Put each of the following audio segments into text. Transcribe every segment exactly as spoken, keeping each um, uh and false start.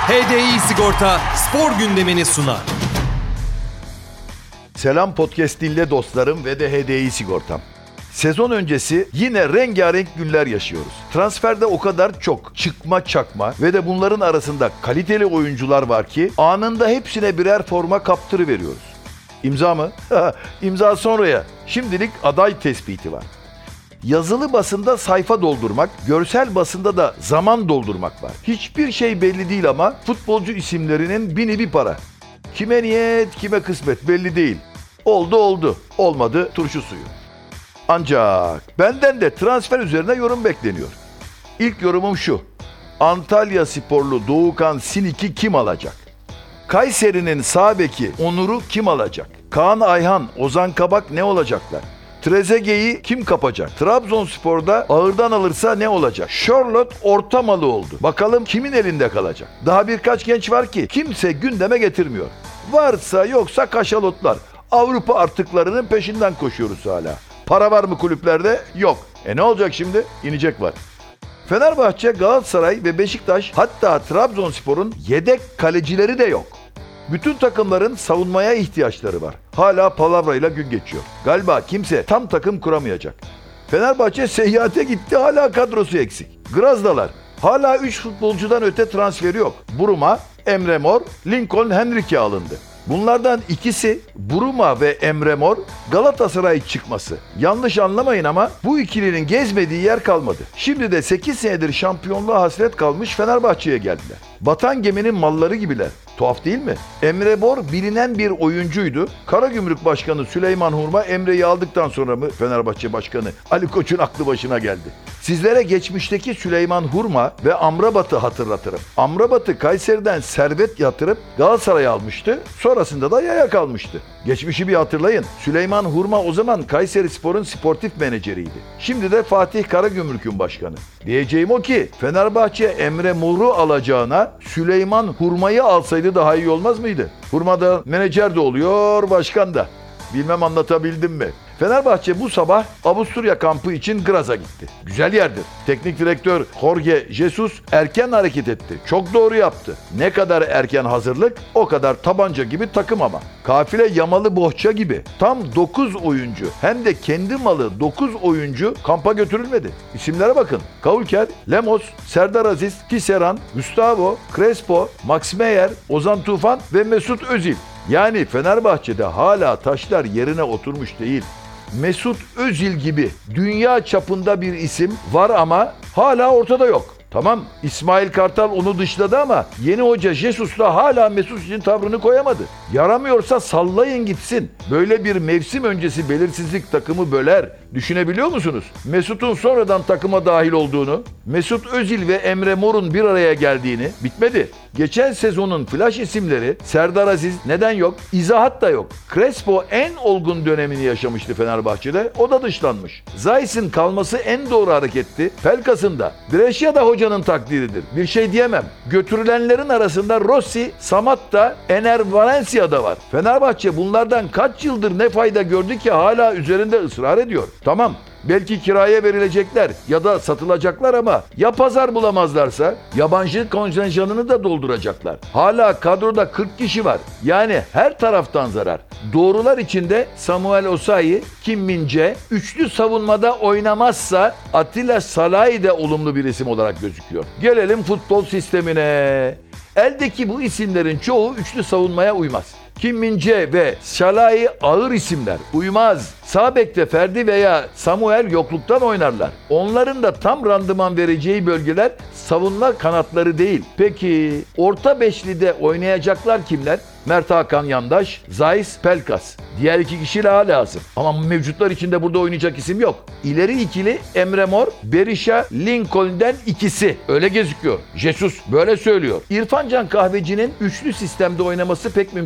H D I Sigorta spor gündemini sunar. Selam podcast dinle dostlarım ve de H D I Sigortam. Sezon öncesi yine rengarenk günler yaşıyoruz. Transferde o kadar çok çıkma çakma ve de bunların arasında kaliteli oyuncular var ki anında hepsine birer forma kaptırıveriyoruz. İmza mı? İmza sonraya. Şimdilik aday tespiti var. Yazılı basında sayfa doldurmak, görsel basında da zaman doldurmak var. Hiçbir şey belli değil ama futbolcu isimlerinin bini bir para. Kime niyet, kime kısmet belli değil. Oldu oldu, olmadı turşu suyu. Ancak benden de transfer üzerine yorum bekleniyor. İlk yorumum şu: Antalya sporlu Doğukan Sinik'i kim alacak? Kayseri'nin sağ beki Onur'u kim alacak? Kaan Ayhan, Ozan Kabak ne olacaklar? Trezeguet'i kim kapacak? Trabzonspor'da ağırdan alırsa ne olacak? Charlotte orta malı oldu. Bakalım kimin elinde kalacak? Daha birkaç genç var ki kimse gündeme getirmiyor. Varsa yoksa kaşalotlar. Avrupa artıklarının peşinden koşuyoruz hala. Para var mı kulüplerde? Yok. E ne olacak şimdi? İnecek var. Fenerbahçe, Galatasaray ve Beşiktaş, hatta Trabzonspor'un yedek kalecileri de yok. Bütün takımların savunmaya ihtiyaçları var. Hala palavrayla gün geçiyor. Galiba kimse tam takım kuramayacak. Fenerbahçe seyahate gitti, hala kadrosu eksik. Grazdalar. Hala üç futbolcudan öte transferi yok. Buruma, Emre Mor, Lincoln Henrique alındı. Bunlardan ikisi, Buruma ve Emre Mor, Galatasaray çıkması. Yanlış anlamayın ama bu ikilinin gezmediği yer kalmadı. Şimdi de sekiz senedir şampiyonluğa hasret kalmış Fenerbahçe'ye geldiler. Batan geminin malları gibiler. Tuhaf değil mi? Emre Mor bilinen bir oyuncuydu. Karagümrük Başkanı Süleyman Hurma Emre'yi aldıktan sonra mı Fenerbahçe Başkanı Ali Koç'un aklı başına geldi? Sizlere geçmişteki Süleyman Hurma ve Amrabat'ı hatırlatırım. Amrabat'ı Kayseri'den servet yatırıp Galatasaray'a almıştı. Sonrasında da yaya kalmıştı. Geçmişi bir hatırlayın. Süleyman Hurma o zaman Kayserispor'un sportif menajeriydi. Şimdi de Fatih Karagümrük'ün başkanı. Diyeceğim o ki Fenerbahçe Emre Mor'u alacağına Süleyman Hurma'yı alsaydı daha iyi olmaz mıydı? Hurma da menajer de oluyor, başkan da. Bilmem anlatabildim mi? Fenerbahçe bu sabah Avusturya kampı için Graz'a gitti. Güzel yerdir. Teknik direktör Jorge Jesus erken hareket etti. Çok doğru yaptı. Ne kadar erken hazırlık, o kadar tabanca gibi takım ama. Kafile yamalı bohça gibi. Tam dokuz oyuncu, hem de kendi malı dokuz oyuncu kampa götürülmedi. İsimlere bakın: Kavulker, Lemos, Serdar Aziz, Tisserand, Gustavo, Crespo, Max Meyer, Ozan Tufan ve Mesut Özil. Yani Fenerbahçe'de hala taşlar yerine oturmuş değil. Mesut Özil gibi dünya çapında bir isim var ama hala ortada yok. Tamam, İsmail Kartal onu dışladı ama yeni hoca Jesus da hala Mesut için tavrını koyamadı. Yaramıyorsa sallayın gitsin. Böyle bir mevsim öncesi belirsizlik takımı böler. Düşünebiliyor musunuz? Mesut'un sonradan takıma dahil olduğunu, Mesut Özil ve Emre Mor'un bir araya geldiğini. Bitmedi. Geçen sezonun flash isimleri Serdar Aziz neden yok? İzahat da yok. Crespo en olgun dönemini yaşamıştı Fenerbahçe'de. O da dışlanmış. Zayis'in kalması en doğru hareketti. Pelkas'ın da. Brescia da hocanın takdiridir. Bir şey diyemem. Götürülenlerin arasında Rossi, Samatta, Ener Valencia da var. Fenerbahçe bunlardan kaç yıldır ne fayda gördü ki hala üzerinde ısrar ediyor. Tamam, belki kiraya verilecekler ya da satılacaklar ama ya pazar bulamazlarsa yabancı kontenjanını da dolduracaklar. Hala kadroda kırk kişi var. Yani her taraftan zarar. Doğrular içinde Samuel Osayi, Kim Min-jae, üçlü savunmada oynamazsa Attila Salahi de olumlu bir isim olarak gözüküyor. Gelelim futbol sistemine. Eldeki bu isimlerin çoğu üçlü savunmaya uymaz. Kim Min-jae ve Salahi ağır isimler. Uymaz. Sağ bekte Ferdi veya Samuel yokluktan oynarlar. Onların da tam randıman vereceği bölgeler savunma kanatları değil. Peki orta beşlide oynayacaklar kimler? Mert Hakan Yandaş, Zayis, Pelkas. Diğer iki kişi daha lazım. Ama mevcutlar içinde burada oynayacak isim yok. İleri ikili Emre Mor, Berisha, Lincoln'den ikisi. Öyle gözüküyor. Jesus böyle söylüyor. İrfan Can Kahveci'nin üçlü sistemde oynaması pek mümkün değil.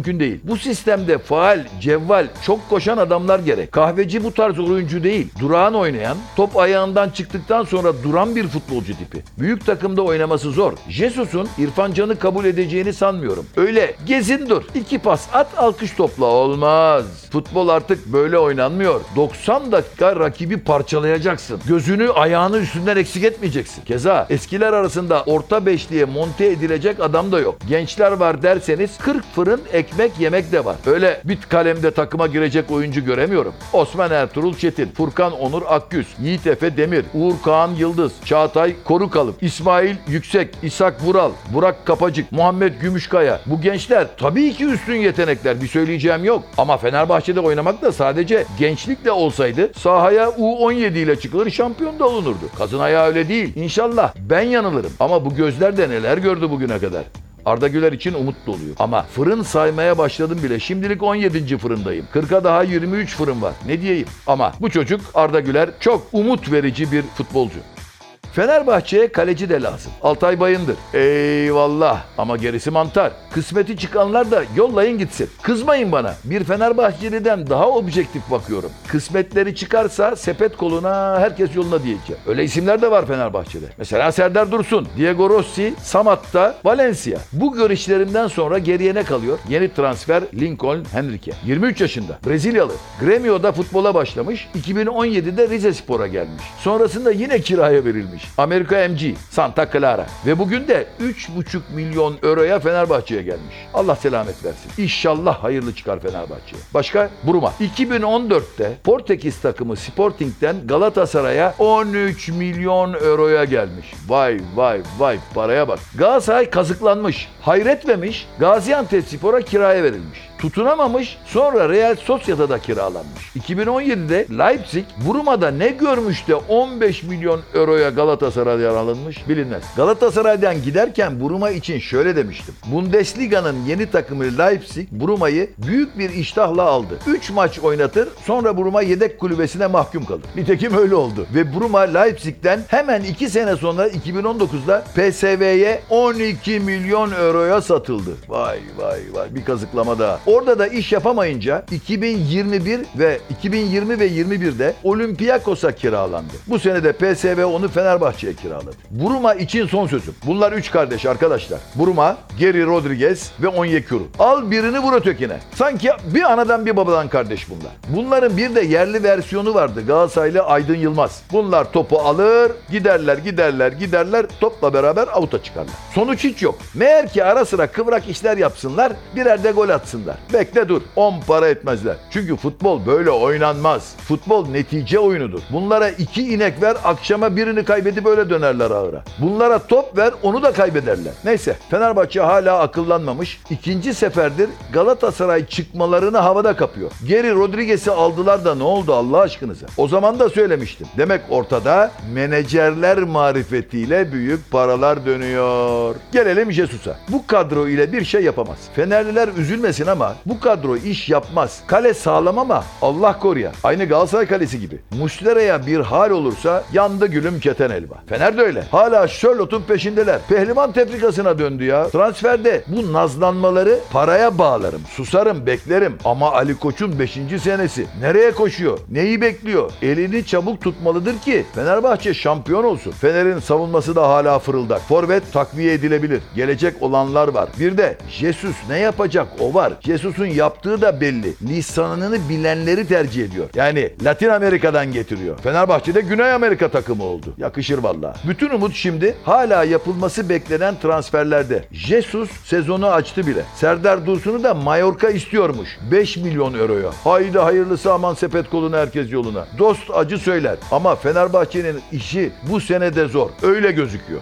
Bu sistemde faal, cevval, çok koşan adamlar gerek. Kahveci bu tarz oyuncu değil. Durağan oynayan, top ayağından çıktıktan sonra duran bir futbolcu tipi. Büyük takımda oynaması zor. Jesus'un İrfan Can'ı kabul edeceğini sanmıyorum. Öyle gezin dur, iki pas at, alkış topla olmaz. Futbol artık böyle oynanmıyor. doksan dakika rakibi parçalayacaksın. Gözünü ayağını üstünden eksik etmeyeceksin. Keza eskiler arasında orta beşliğe monte edilecek adam da yok. Gençler var derseniz kırk fırın ekmek yemek de var. Öyle bit kalemde takıma girecek oyuncu göremiyorum. Osman Ertuğrul Çetin, Furkan Onur Akgüz, Yiğit Efe Demir, Uğur Kağan Yıldız, Çağatay Korukalıp, İsmail Yüksek, İshak Vural, Burak Kapacık, Muhammed Gümüşkaya. Bu gençler tabii ki üstün yetenekler. Bir söyleyeceğim yok. Ama Fenerbahçe'de oynamak da sadece gençlikle olsaydı sahaya U on yedi ile çıkılır, şampiyon da olunurdu. Kazın ayağı öyle değil. İnşallah ben yanılırım. Ama bu gözler de neler gördü bugüne kadar. Arda Güler için umut doluyor. Ama fırın saymaya başladım bile. Şimdilik on yedinci fırındayım. kırka daha yirmi üç fırın var. Ne diyeyim? Ama bu çocuk Arda Güler çok umut verici bir futbolcu. Fenerbahçe'ye kaleci de lazım. Altay Bayındır. Eyvallah. Ama gerisi mantar. Kısmeti çıkanlar da yollayın gitsin. Kızmayın bana. Bir Fenerbahçeli'den daha objektif bakıyorum. Kısmetleri çıkarsa sepet koluna, herkes yoluna diyeceğim. Öyle isimler de var Fenerbahçe'de. Mesela Serdar Dursun, Diego Rossi, Samatta, Valencia. Bu görüşlerimden sonra geriye ne kalıyor? Yeni transfer Lincoln Henrique. yirmi üç yaşında. Brezilyalı. Gremio'da futbola başlamış. iki bin on yedide Rizespor'a gelmiş. Sonrasında yine kiraya verilmiş. Amerika M G, Santa Clara. Ve bugün de üç buçuk milyon euroya Fenerbahçe'ye gelmiş. Allah selamet versin. İnşallah hayırlı çıkar Fenerbahçe'ye. Başka? Bruma. iki bin on dörtte Portekiz takımı Sporting'den Galatasaray'a on üç milyon euroya gelmiş. Vay vay vay, paraya bak. Galatasaray kazıklanmış. Hayretmemiş. Gaziantepspor'a kiraya verilmiş. Tutunamamış, sonra Real Sociedad'a kiralanmış. iki bin on yedide Leipzig, Bruma'da ne görmüş de on beş milyon euroya Galatasaray'a alınmış bilinmez. Galatasaray'dan giderken Bruma için şöyle demiştim. Bundesliga'nın yeni takımı Leipzig, Bruma'yı büyük bir iştahla aldı. üç maç oynatır, sonra Bruma yedek kulübesine mahkum kalır. Nitekim öyle oldu. Ve Bruma Leipzig'ten hemen iki sene sonra iki bin on dokuzda P S V'ye on iki milyon euroya satıldı. Vay vay vay, bir kazıklama daha. Orada da iş yapamayınca iki bin yirmi bir ve iki bin yirmi ve yirmi birde Olympiakos'a kiralandı. Bu sene de P S V onu Fenerbahçe'ye kiraladı. Bruma için son sözüm. Bunlar üç kardeş arkadaşlar. Bruma, Geri Rodriguez ve Onyekuru. Al birini vur ötekine. Sanki bir anadan bir babadan kardeş bunlar. Bunların bir de yerli versiyonu vardı. Galatasaraylı Aydın Yılmaz. Bunlar topu alır, giderler, giderler, giderler, topla beraber avuta çıkarlar. Sonuç hiç yok. Meğer ki ara sıra kıvrak işler yapsınlar, birer de gol atsınlar. Bekle dur. On para etmezler. Çünkü futbol böyle oynanmaz. Futbol netice oyunudur. Bunlara iki inek ver, akşama birini kaybedip böyle dönerler ağıra. Bunlara top ver, onu da kaybederler. Neyse, Fenerbahçe hala akıllanmamış. İkinci seferdir Galatasaray çıkmalarını havada kapıyor. Geri Rodriguez'i aldılar da ne oldu Allah aşkınıza? O zaman da söylemiştim. Demek ortada menajerler marifetiyle büyük paralar dönüyor. Gelelim Jesus'a. Bu kadro ile bir şey yapamaz. Fenerliler üzülmesin ama bu kadro iş yapmaz. Kale sağlam ama Allah koruya. Aynı Galatasaray kalesi gibi. Muslera'ya bir hal olursa yandı gülüm keten elba. Fener de öyle. Hala Sherlock'un peşindeler. Pehlivan tefrikasına döndü ya. Transferde bu nazlanmaları paraya bağlarım. Susarım, beklerim. Ama Ali Koç'un beşinci senesi. Nereye koşuyor? Neyi bekliyor? Elini çabuk tutmalıdır ki Fenerbahçe şampiyon olsun. Fener'in savunması da hala fırıldak. Forvet takviye edilebilir. Gelecek olanlar var. Bir de Jesus ne yapacak o var. Jesus'un yaptığı da belli. Lisanını bilenleri tercih ediyor. Yani Latin Amerika'dan getiriyor. Fenerbahçe'de Güney Amerika takımı oldu. Yakışır vallahi. Bütün umut şimdi hala yapılması beklenen transferlerde. Jesus sezonu açtı bile. Serdar Dursun'u da Mallorca istiyormuş. beş milyon euroya. Haydi hayırlısı, aman sepet koluna, herkes yoluna. Dost acı söyler. Ama Fenerbahçe'nin işi bu sene de zor. Öyle gözüküyor.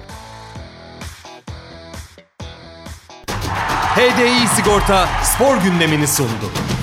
H D I Sigorta spor gündemini sundu.